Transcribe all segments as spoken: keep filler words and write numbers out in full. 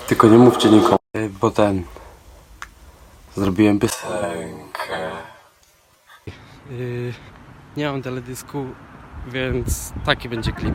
Tylko nie mówcie nikomu, bo ten... Zrobiłem piosenkę. Yy, nie mam teledysku, więc taki będzie klip.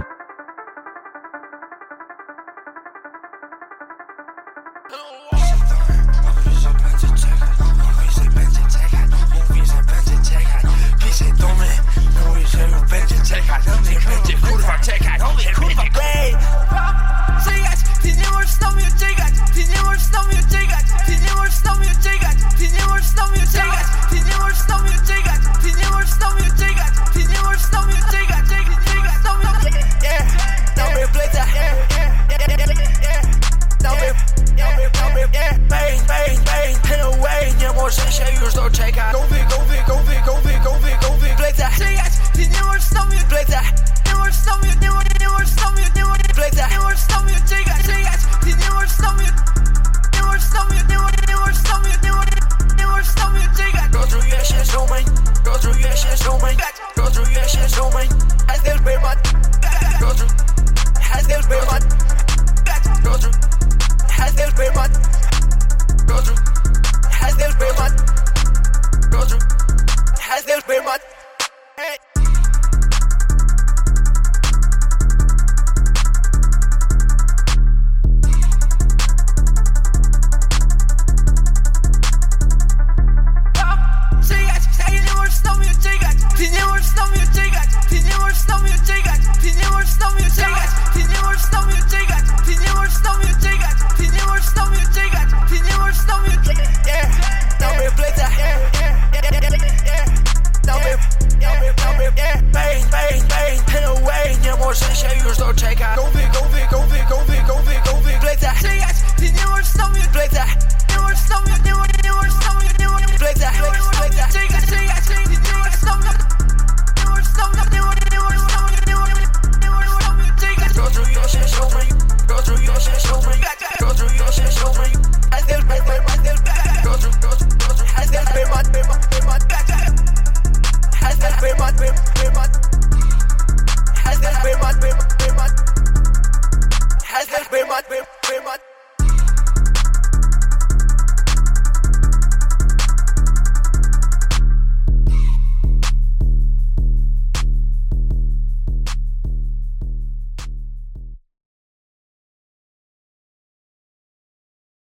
Kurwa, czekaj, kurwa, bej! Czekać, ty nie możesz na mnie czekać, ty nie możesz na mnie czekać, ty nie możesz na mnie czekać, ty nie możesz na mnie czekać, ty nie możesz na mnie czekać, ty nie możesz na mnie czekać, ty nie możesz na mnie czekać, czekać, czekać na mnie. Yeah, na mnie pleca, yeah, yeah, yeah, yeah, na mnie, yeah, na mnie, yeah, bang, bang, bang, ten away, nie możesz się już doczekać. Gowy, gowy, gowy, gowy, gowy, gowy, pleca, czekać, ty nie możesz na mnie pleca. Nie możesz na mnie, nie możesz, nie możesz na mnie, nie możesz pleca. Nie możesz na mnie czekać, czekać, ty nie możesz na mnie. Nie możesz na mnie, nie możesz, nie możesz na mnie, nie możesz, nie możesz na mnie czekać. Rozruje się żołmeń, rozruje się żołmeń, rozruje się żołmeń. Hazel Berman, rozruje, Hazel Berman, rozruje, Hazel Berman, rozruje, Hazel Berman, rozruje, Hazel Berman. Hey. Ty nie możesz na mnie czekać, ty nie możesz na mnie czekać, ty nie możesz na mnie czekać, ty nie możesz na mnie czekać, ty nie możesz na mnie czekać, ty nie możesz na mnie czekać, ty nie możesz na mnie czekać. Yeah, na mnie pleca, yeah, yeah, yeah, yeah, na mnie, yeah, na mnie, yeah, bang, bang, bang, ten away, nie może się już doczekać. Gowy, gowy, gowy, gowy, gowy, gowy, pleca, czekać, ty nie możesz na mnie pleca, nie możesz na mnie, nie możesz, nie możesz na mnie, nie możesz pleca, pleca, czekać, czekać, ty nie możesz na mnie. Rozruje się żołmeń, rozruje się żołmeń, rozruje się żołmeń. Hazel Berman, Hazel Berman, Hazel Berman, Berman, Hazel Berman, Berman, Hazel Berman, Berman, Hazel Berman, Berman.